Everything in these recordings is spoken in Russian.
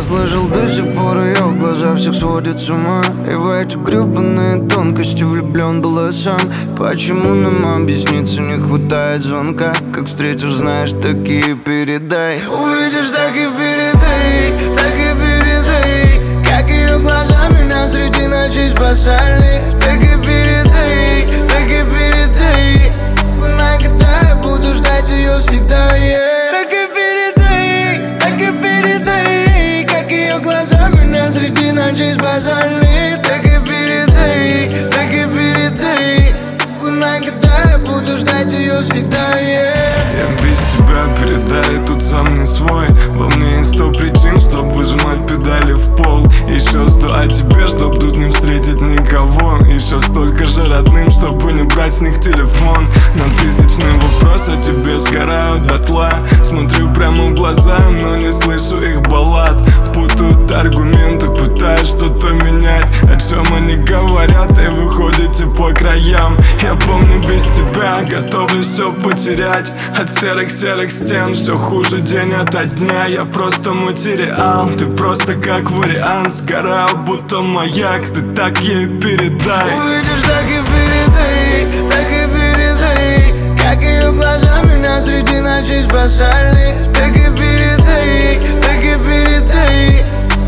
слышал, до сих пор ее глаза всех сводят с ума. И в эти гребаные тонкости влюблен был сам. Почему нам объясниться не хватает звонка? Как встретишь, знаешь, так и передай. Увидишь, так и передай, так и передай. Как ее глаза меня среди ночей спасали. Так и передай, так и передай. Когда я буду ждать ее всегда, yeah. Так и передай, так и передай. Как ее глаза меня среди ночей спасали. Так и передай, так и передай. Когда я буду ждать ее всегда, yeah. Я без тебя, передай, тут сам не свой. Во мне есть 100 причин, чтоб выжимать педали в пол. Еще 100 о тебе, чтоб тут не встретить никого. Еще столько же родным, чтобы не брать с них телефон. На тысячный вопрос о тебе сгорают дотла. Смотрю прямо в глаза, но не слышу их баллад. Путают аргументы, пытаюсь что-то менять. О чем они говорят и выходите по краям. Я помню, без тебя готовлю все потерять. От серых-серых стен все хуже день ото дня. Я просто материал, ты просто как вариант. Сгорал, будто маяк, ты так ей передай. Увидишь, так и передай, так и передай. Как ее глаза меня среди ночей спасали. Так и передай, так и передай.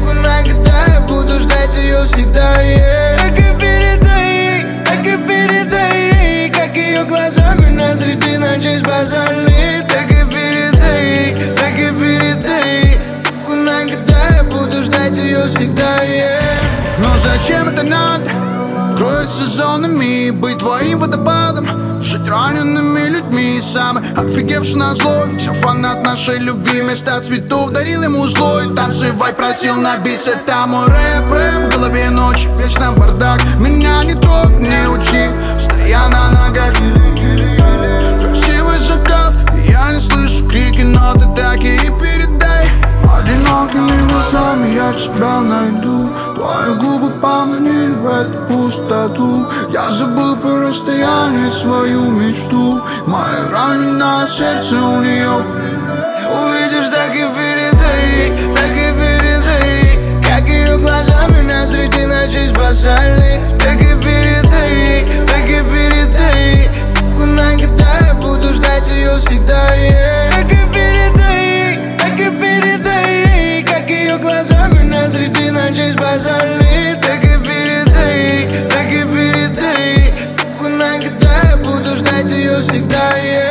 Когда я буду ждать ее всегда, yeah. Так и передай, так и передай. Как ее глаза меня среди ночей спасали. Так и передай, так и передай. Когда я буду ждать ее всегда, yeah. Но зачем это надо? Кроить сезонами, быть твоим водопадом, жить ранеными людьми. Самый офигевший на злой, ведь я фанат нашей любви. Вместо цветов дарил ему злой. Танцевать просил на бис, это мой рэп. В голове ночь, вечно бардак. Меня не трогай, не учи, стоя на ногах. Красивый закат, я не слышу крики, но ты так и передай. Одинокими глазами я тебя найду. Твои губы поманили в эту пустоту. Я забыл про расстояние, свою мечту. Мое раненое сердце у нее. Увидишь, так и передай, так и передай. Как ее глаза меня среди ночей спасали. Так и передай, так и передай. Когда я буду ждать ее всегда, yeah. Так и передай, так и передай. Как ее глаза меня среди ночей спасали. Так и передай, так и передай. Когда я буду ждать ее всегда, yeah.